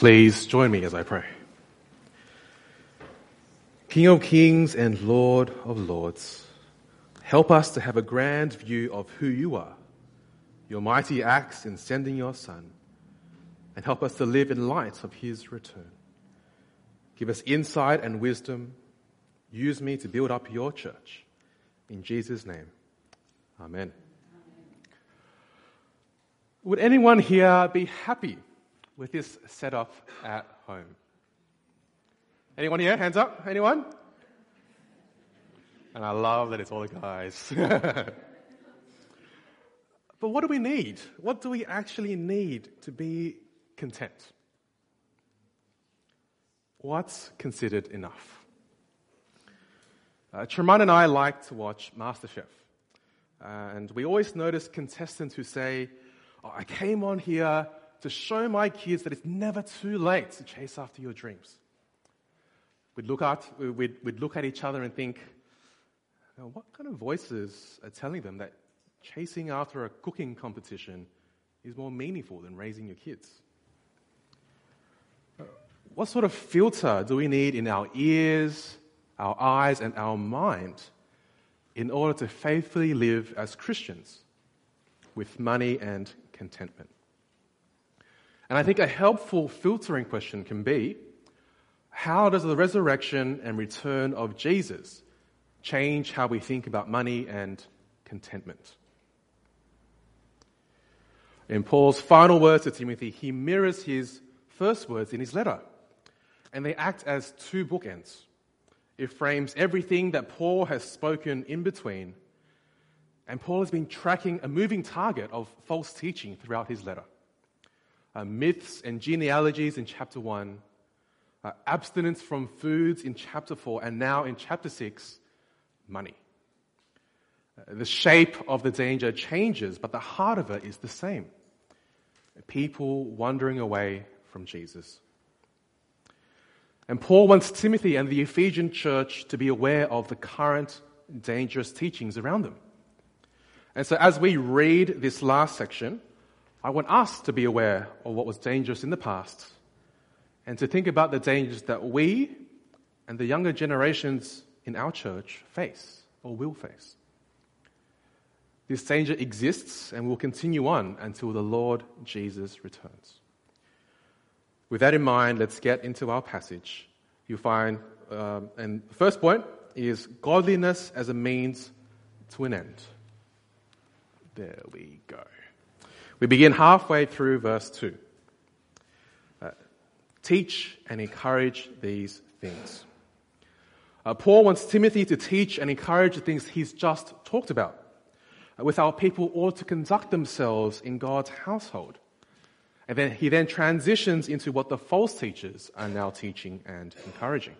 Please join me as I pray. King of kings and Lord of lords, help us to have a grand view of who you are, your mighty acts in sending your Son, and help us to live in light of his return. Give us insight and wisdom. Use me to build up your church. In Jesus' name, amen. Would anyone here be happy with this setup at home? Anyone here? Hands up. Anyone? And I love that it's all the guys. But what do we need? What do we actually need to be content? What's considered enough? Treman and I like to watch MasterChef. And we always notice contestants who say, I came on here to show my kids that it's never too late to chase after your dreams. We'd look at each other and think, what kind of voices are telling them that chasing after a cooking competition is more meaningful than raising your kids? What sort of filter do we need in our ears, our eyes, and our mind in order to faithfully live as Christians with money and contentment? And I think a helpful filtering question can be, how does the resurrection and return of Jesus change how we think about money and contentment? In Paul's final words to Timothy, he mirrors his first words in his letter, and they act as two bookends. It frames everything that Paul has spoken in between, and Paul has been tracking a moving target of false teaching throughout his letter. Myths and genealogies in chapter 1, abstinence from foods in chapter 4, and now in chapter 6, money. The shape of the danger changes, but the heart of it is the same. People wandering away from Jesus. And Paul wants Timothy and the Ephesian church to be aware of the current dangerous teachings around them. And so as we read this last section, I want us to be aware of what was dangerous in the past and to think about the dangers that we and the younger generations in our church face or will face. This danger exists and will continue on until the Lord Jesus returns. With that in mind, let's get into our passage. You'll find, and the first point is godliness as a means to an end. There we go. We begin halfway through verse 2. Teach and encourage these things. Paul wants Timothy to teach and encourage the things he's just talked about, with how people ought to conduct themselves in God's household. And then he transitions into what the false teachers are now teaching and encouraging.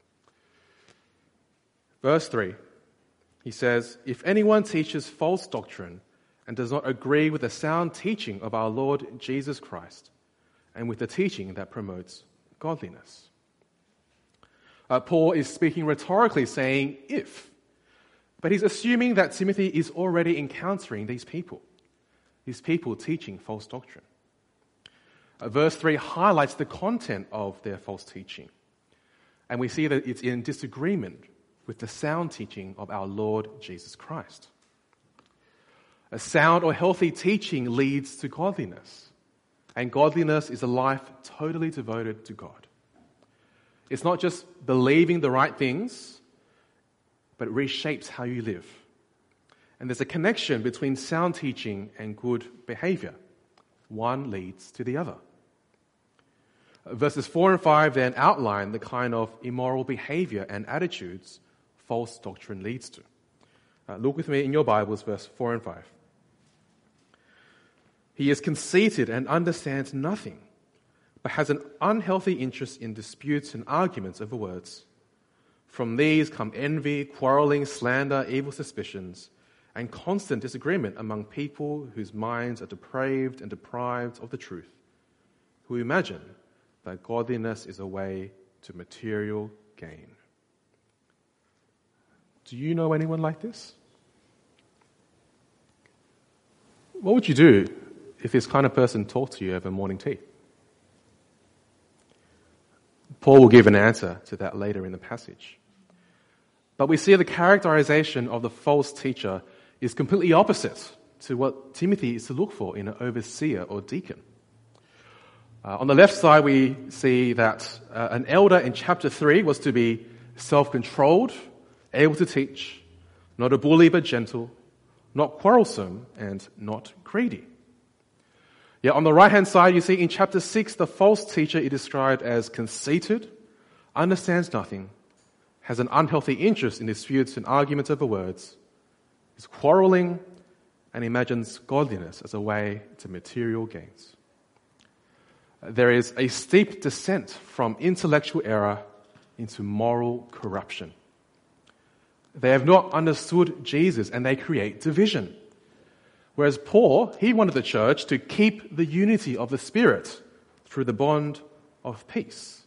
Verse 3, he says, if anyone teaches false doctrine and does not agree with the sound teaching of our Lord Jesus Christ, and with the teaching that promotes godliness. Paul is speaking rhetorically, saying if, but he's assuming that Timothy is already encountering these people teaching false doctrine. Verse 3 highlights the content of their false teaching, and we see that it's in disagreement with the sound teaching of our Lord Jesus Christ. A sound or healthy teaching leads to godliness, and godliness is a life totally devoted to God. It's not just believing the right things, but it reshapes how you live. And there's a connection between sound teaching and good behavior. One leads to the other. Verses 4 and 5 then outline the kind of immoral behavior and attitudes false doctrine leads to. Look with me in your Bibles, verse 4 and 5. He is conceited and understands nothing, but has an unhealthy interest in disputes and arguments over words. From these come envy, quarreling, slander, evil suspicions, and constant disagreement among people whose minds are depraved and deprived of the truth, who imagine that godliness is a way to material gain. Do you know anyone like this? What would you do if this kind of person talked to you over morning tea? Paul will give an answer to that later in the passage. But we see the characterization of the false teacher is completely opposite to what Timothy is to look for in an overseer or deacon. On the left side, we see that an elder in chapter 3 was to be self-controlled, able to teach, not a bully but gentle, not quarrelsome, and not greedy. Yet on the right-hand side, you see in chapter 6, the false teacher is described as conceited, understands nothing, has an unhealthy interest in disputes and arguments over words, is quarreling, and imagines godliness as a way to material gains. There is a steep descent from intellectual error into moral corruption. They have not understood Jesus and they create division. Whereas Paul, he wanted the church to keep the unity of the Spirit through the bond of peace.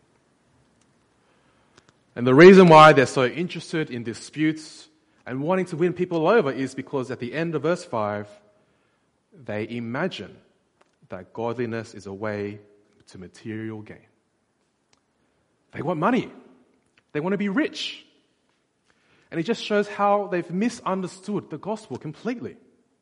And the reason why they're so interested in disputes and wanting to win people over is because at the end of verse 5, they imagine that godliness is a way to material gain. They want money. They want to be rich. And it just shows how they've misunderstood the gospel completely.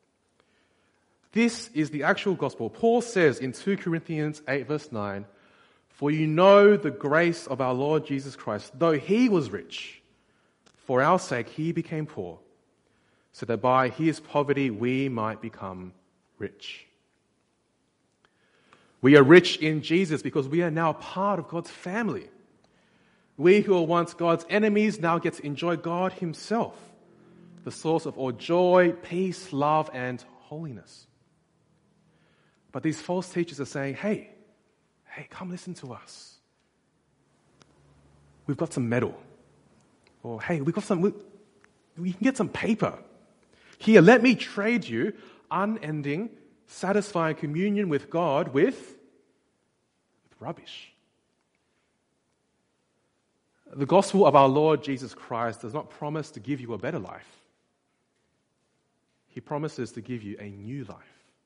This is the actual gospel. Paul says in 2 Corinthians 8 verse 9, "For you know the grace of our Lord Jesus Christ, though he was rich, for our sake he became poor, so that by his poverty we might become rich." We are rich in Jesus because we are now part of God's family. We who were once God's enemies now get to enjoy God himself, the source of all joy, peace, love, and holiness. But these false teachers are saying, hey, come listen to us. We've got some metal. Or, hey, we can get some paper. Here, let me trade you unending, satisfying communion with God with rubbish. The gospel of our Lord Jesus Christ does not promise to give you a better life. He promises to give you a new life.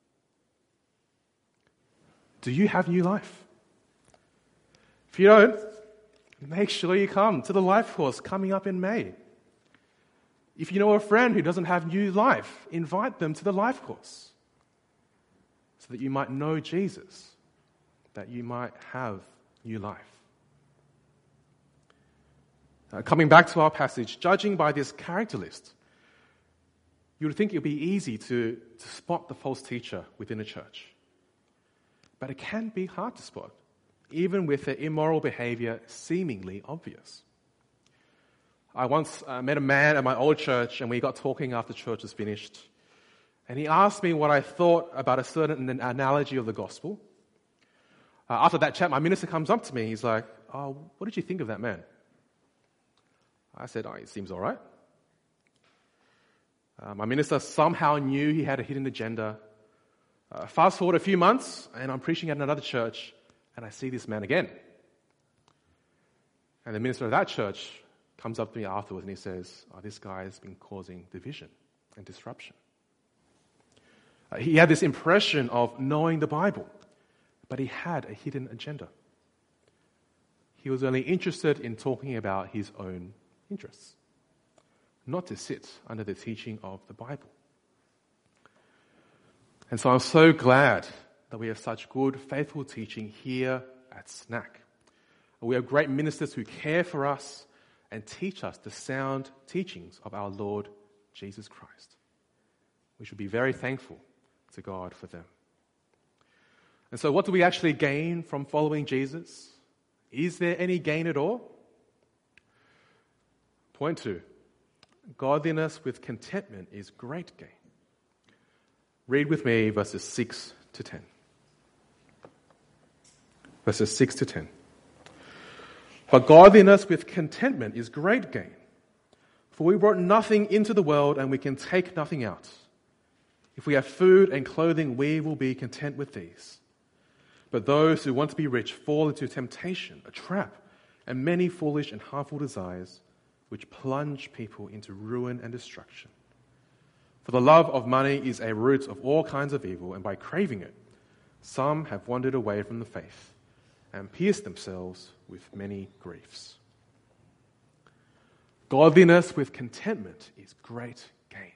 Do you have new life? If you don't, make sure you come to the life course coming up in May. If you know a friend who doesn't have new life, invite them to the life course so that you might know Jesus, that you might have new life. Coming back to our passage, judging by this character list, you would think it would be easy to spot the false teacher within a church. But it can be hard to spot, even with their immoral behavior seemingly obvious. I once met a man at my old church, and we got talking after church was finished. And he asked me what I thought about a certain analogy of the gospel. After that chat, my minister comes up to me. He's like, "Oh, what did you think of that man?" I said, "It seems all right." My minister somehow knew he had a hidden agenda. Fast forward a few months, and I'm preaching at another church, and I see this man again. And the minister of that church comes up to me afterwards, and he says, "This guy has been causing division and disruption." He had this impression of knowing the Bible, but he had a hidden agenda. He was only interested in talking about his own interests, not to sit under the teaching of the Bible. And so I'm so glad that we have such good, faithful teaching here at SNAC. We have great ministers who care for us and teach us the sound teachings of our Lord Jesus Christ. We should be very thankful to God for them. And so what do we actually gain from following Jesus? Is there any gain at all? Point 2, godliness with contentment is great gain. Read with me verses 6 to 10. Verses 6 to 10. "But godliness with contentment is great gain. For we brought nothing into the world and we can take nothing out. If we have food and clothing, we will be content with these. But those who want to be rich fall into temptation, a trap, and many foolish and harmful desires, which plunge people into ruin and destruction. For the love of money is a root of all kinds of evil, and by craving it, some have wandered away from the faith and pierced themselves with many griefs. Godliness with contentment is great gain.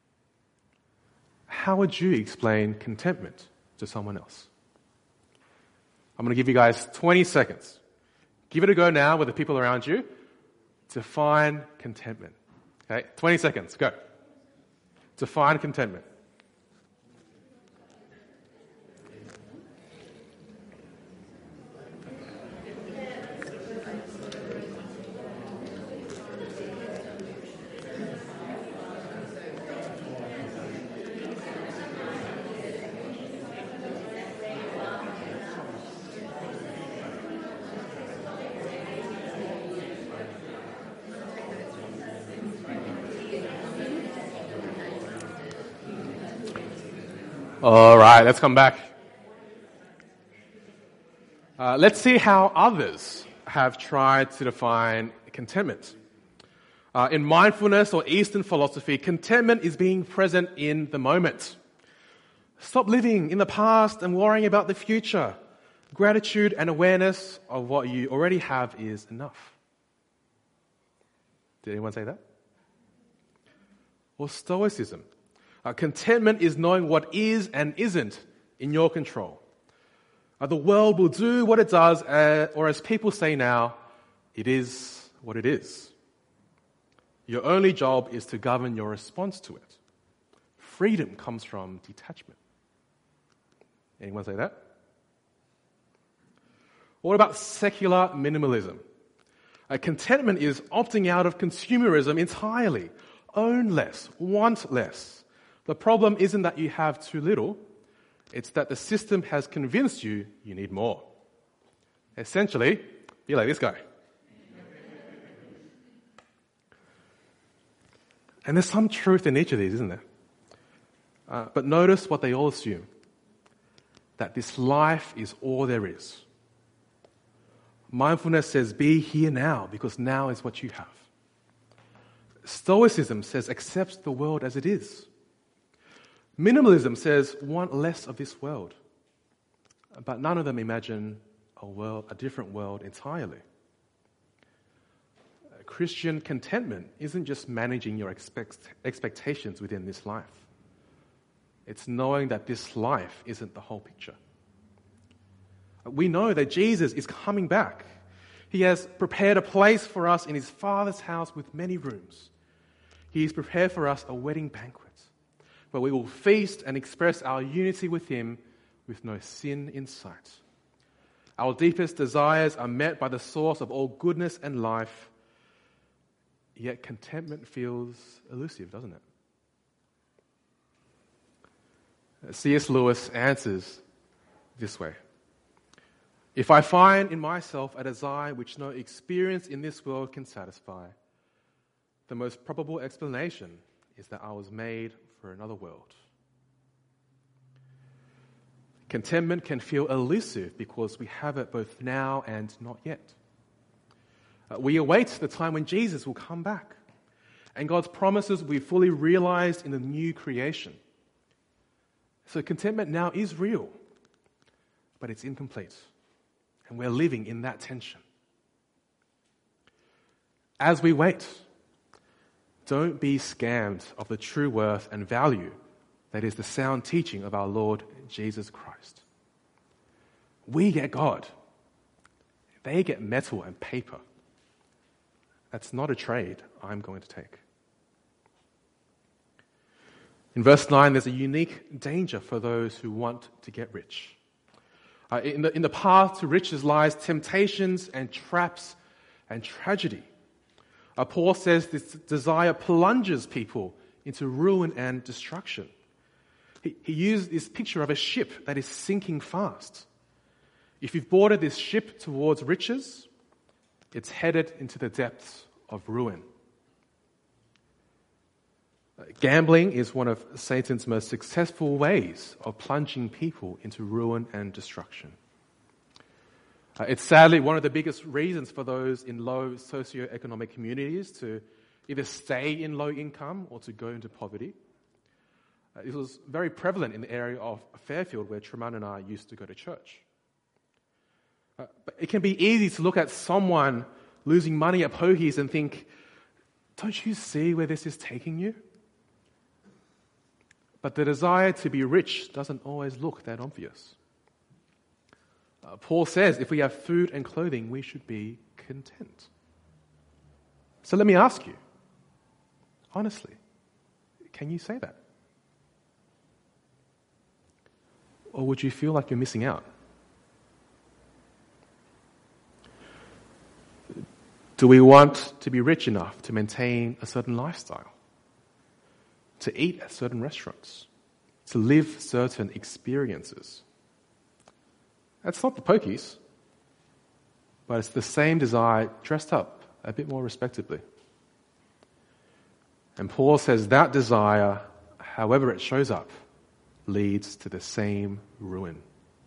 How would you explain contentment to someone else? I'm going to give you guys 20 seconds. Give it a go now with the people around you. Define contentment. Okay, 20 seconds, go. Define contentment. All right, let's come back. Let's see how others have tried to define contentment. In mindfulness or Eastern philosophy, contentment is being present in the moment. Stop living in the past and worrying about the future. Gratitude and awareness of what you already have is enough. Did anyone say that? Or Stoicism. Contentment is knowing what is and isn't in your control. The world will do what it does, or as people say now, it is what it is. Your only job is to govern your response to it. Freedom comes from detachment. Anyone say that? What about secular minimalism? Contentment is opting out of consumerism entirely. Own less, want less. The problem isn't that you have too little, it's that the system has convinced you you need more. Essentially, be like this guy. And there's some truth in each of these, isn't there? But notice what they all assume. That this life is all there is. Mindfulness says, be here now, because now is what you have. Stoicism says, accept the world as it is. Minimalism says, want less of this world. But none of them imagine a different world entirely. Christian contentment isn't just managing your expectations within this life. It's knowing that this life isn't the whole picture. We know that Jesus is coming back. He has prepared a place for us in his Father's house with many rooms. He has prepared for us a wedding banquet, where we will feast and express our unity with him with no sin in sight. Our deepest desires are met by the source of all goodness and life, yet contentment feels elusive, doesn't it? C.S. Lewis answers this way. If I find in myself a desire which no experience in this world can satisfy, the most probable explanation is that I was made for another world. Contentment can feel elusive because we have it both now and not yet. We await the time when Jesus will come back, and God's promises will be fully realized in the new creation. So contentment now is real, but it's incomplete, and we're living in that tension. As we wait, don't be scammed of the true worth and value that is the sound teaching of our Lord Jesus Christ. We get God. They get metal and paper. That's not a trade I'm going to take. In verse 9, there's a unique danger for those who want to get rich. In the path to riches lies temptations and traps and tragedy. Paul says this desire plunges people into ruin and destruction. He used this picture of a ship that is sinking fast. If you've boarded this ship towards riches, it's headed into the depths of ruin. Gambling is one of Satan's most successful ways of plunging people into ruin and destruction. It's sadly one of the biggest reasons for those in low socioeconomic communities to either stay in low income or to go into poverty. This was very prevalent in the area of Fairfield, where Treman and I used to go to church. But it can be easy to look at someone losing money at pokies and think, don't you see where this is taking you? But the desire to be rich doesn't always look that obvious. Paul says if we have food and clothing, we should be content. So let me ask you, honestly, can you say that? Or would you feel like you're missing out? Do we want to be rich enough to maintain a certain lifestyle? To eat at certain restaurants? To live certain experiences? That's not the pokies, but it's the same desire dressed up a bit more respectably. And Paul says that desire, however it shows up, leads to the same ruin.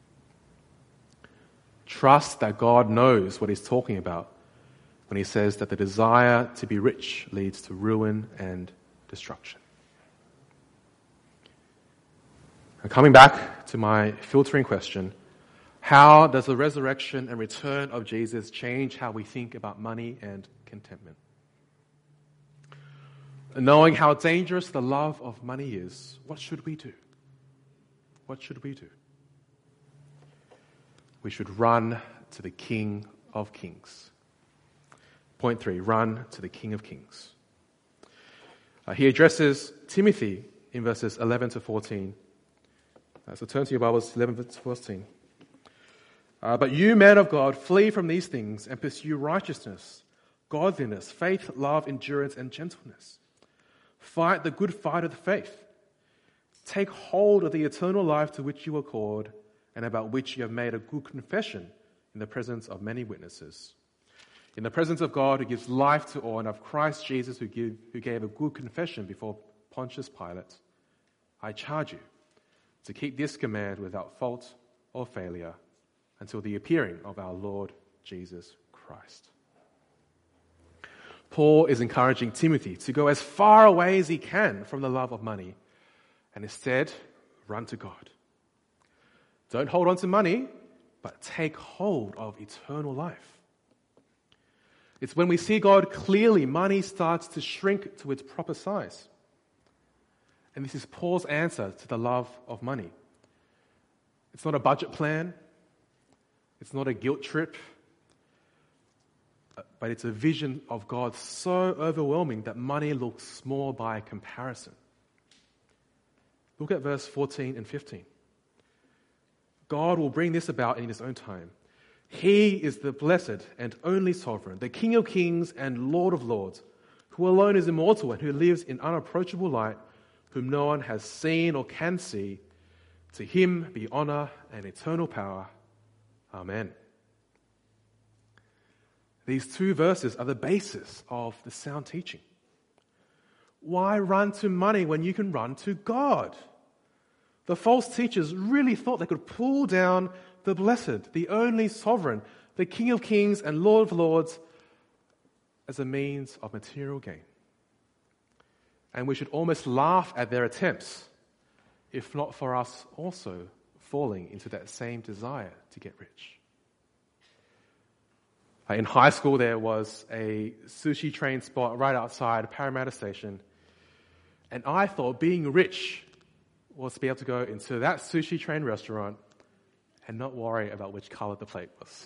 Trust that God knows what he's talking about when he says that the desire to be rich leads to ruin and destruction. And coming back to my filtering question, how does the resurrection and return of Jesus change how we think about money and contentment? Knowing how dangerous the love of money is, what should we do? What should we do? We should run to the King of Kings. Point 3, run to the King of Kings. He addresses Timothy in verses 11 to 14. So turn to your Bibles, 11 to 14. But you, man of God, flee from these things and pursue righteousness, godliness, faith, love, endurance, and gentleness. Fight the good fight of the faith. Take hold of the eternal life to which you were called and about which you have made a good confession in the presence of many witnesses. In the presence of God who gives life to all and of Christ Jesus who gave a good confession before Pontius Pilate, I charge you to keep this command without fault or failure until the appearing of our Lord Jesus Christ. Paul is encouraging Timothy to go as far away as he can from the love of money and instead run to God. Don't hold on to money, but take hold of eternal life. It's when we see God clearly, money starts to shrink to its proper size. And this is Paul's answer to the love of money. It's not a budget plan. It's not a guilt trip. But it's a vision of God so overwhelming that money looks small by comparison. Look at verse 14 and 15. God will bring this about in his own time. He is the blessed and only sovereign, the King of kings and Lord of lords, who alone is immortal and who lives in unapproachable light, whom no one has seen or can see. To him be honor and eternal power. Amen. These two verses are the basis of the sound teaching. Why run to money when you can run to God? The false teachers really thought they could pull down the blessed, the only sovereign, the King of kings and Lord of lords as a means of material gain. And we should almost laugh at their attempts, if not for us also falling into that same desire to get rich. In high school, there was a sushi train spot right outside Parramatta Station, and I thought being rich was to be able to go into that sushi train restaurant and not worry about which color the plate was.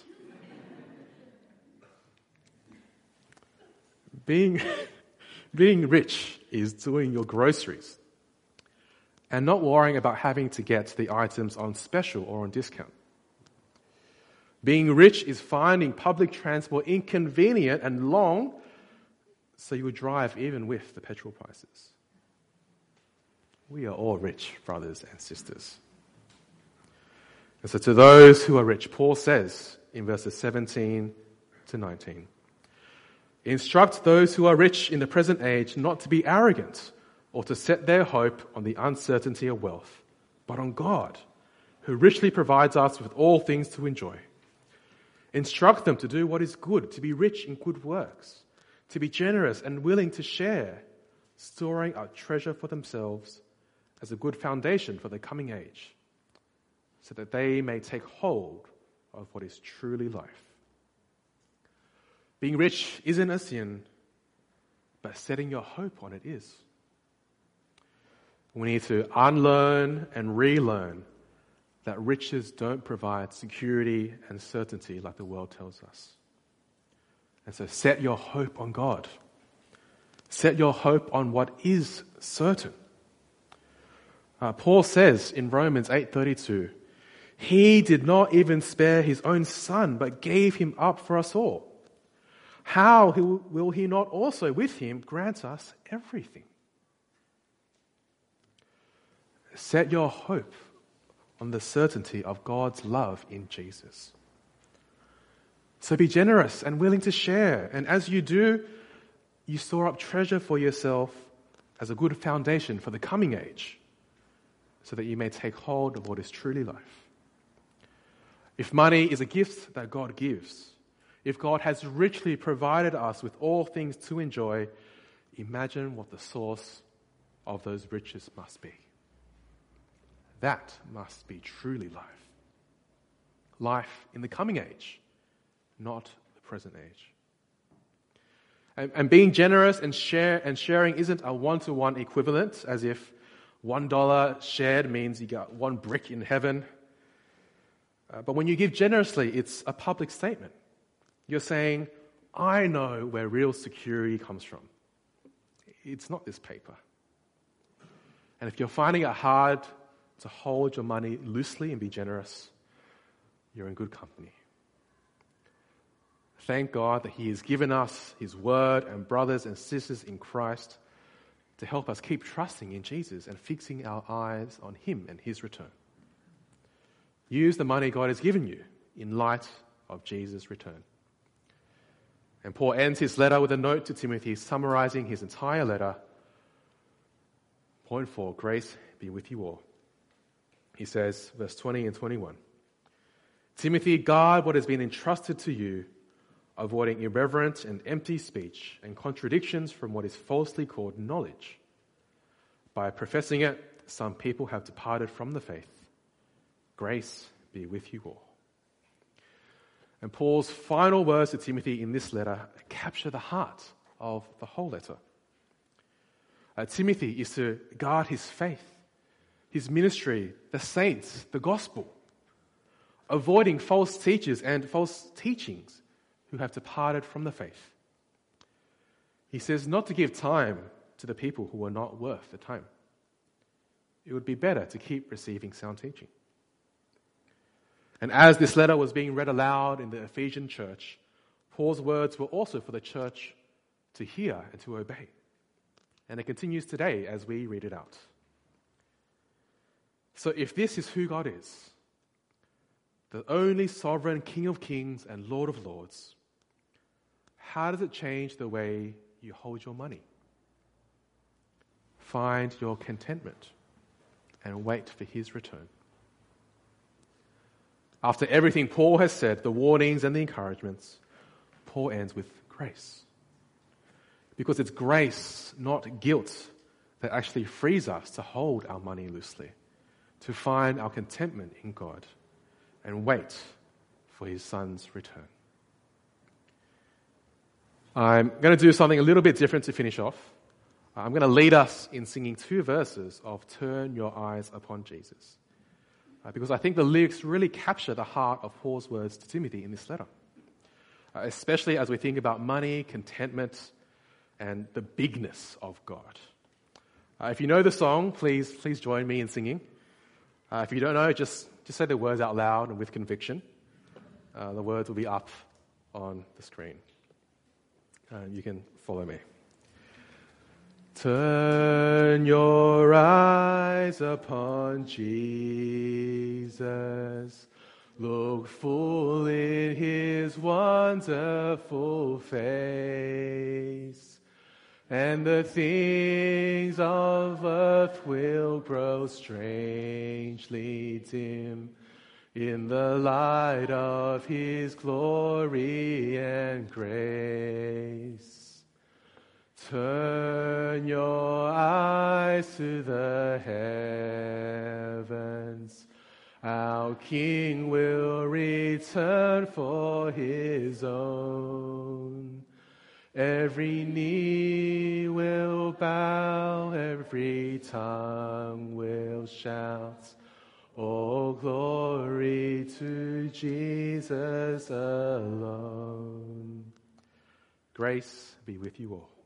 Being rich is doing your groceries and not worrying about having to get the items on special or on discount. Being rich is finding public transport inconvenient and long, so you would drive even with the petrol prices. We are all rich, brothers and sisters. And so to those who are rich, Paul says in verses 17 to 19, instruct those who are rich in the present age not to be arrogant or to set their hope on the uncertainty of wealth, but on God, who richly provides us with all things to enjoy. Instruct them to do what is good, to be rich in good works, to be generous and willing to share, storing up treasure for themselves as a good foundation for the coming age, so that they may take hold of what is truly life. Being rich isn't a sin, but setting your hope on it is. We need to unlearn and relearn that riches don't provide security and certainty like the world tells us. And so set your hope on God. Set your hope on what is certain. Paul says in Romans 8:32, He did not even spare His own Son, but gave Him up for us all. How will He not also with Him grant us everything? Set your hope on the certainty of God's love in Jesus. So be generous and willing to share. And as you do, you store up treasure for yourself as a good foundation for the coming age, so that you may take hold of what is truly life. If money is a gift that God gives, if God has richly provided us with all things to enjoy, imagine what the source of those riches must be. That must be truly life. Life in the coming age, not the present age. And being generous and sharing isn't a one-to-one equivalent, as if $1 shared means you got one brick in heaven. But when you give generously, it's a public statement. You're saying, I know where real security comes from. It's not this paper. And if you're finding it hard to hold your money loosely and be generous, you're in good company. Thank God that He has given us His word and brothers and sisters in Christ to help us keep trusting in Jesus and fixing our eyes on Him and His return. Use the money God has given you in light of Jesus' return. And Paul ends his letter with a note to Timothy summarizing his entire letter. Point 4, grace be with you all. He says, verse 20 and 21, Timothy, guard what has been entrusted to you, avoiding irreverent and empty speech and contradictions from what is falsely called knowledge. By professing it, some people have departed from the faith. Grace be with you all. And Paul's final words to Timothy in this letter capture the heart of the whole letter. Timothy is to guard his faith, his ministry, the saints, the gospel, avoiding false teachers and false teachings who have departed from the faith. He says not to give time to the people who are not worth the time. It would be better to keep receiving sound teaching. And as this letter was being read aloud in the Ephesian church, Paul's words were also for the church to hear and to obey. And it continues today as we read it out. So if this is who God is, the only sovereign King of kings and Lord of lords, how does it change the way you hold your money? Find your contentment and wait for His return. After everything Paul has said, the warnings and the encouragements, Paul ends with grace. Because it's grace, not guilt, that actually frees us to hold our money loosely, to find our contentment in God, and wait for His Son's return. I'm going to do something a little bit different to finish off. I'm going to lead us in singing 2 verses of Turn Your Eyes Upon Jesus. Because I think the lyrics really capture the heart of Paul's words to Timothy in this letter. Especially as we think about money, contentment, and the bigness of God. If you know the song, please join me in singing. If you don't know, just say the words out loud and with conviction. The words will be up on the screen. You can follow me. Turn your eyes upon Jesus. Look full in His wonderful face. And the things of earth will grow strangely dim in the light of His glory and grace. Turn your eyes to the heavens Our King will return for his own. Every knee will bow, every tongue will shout, all glory to Jesus alone. Grace be with you all.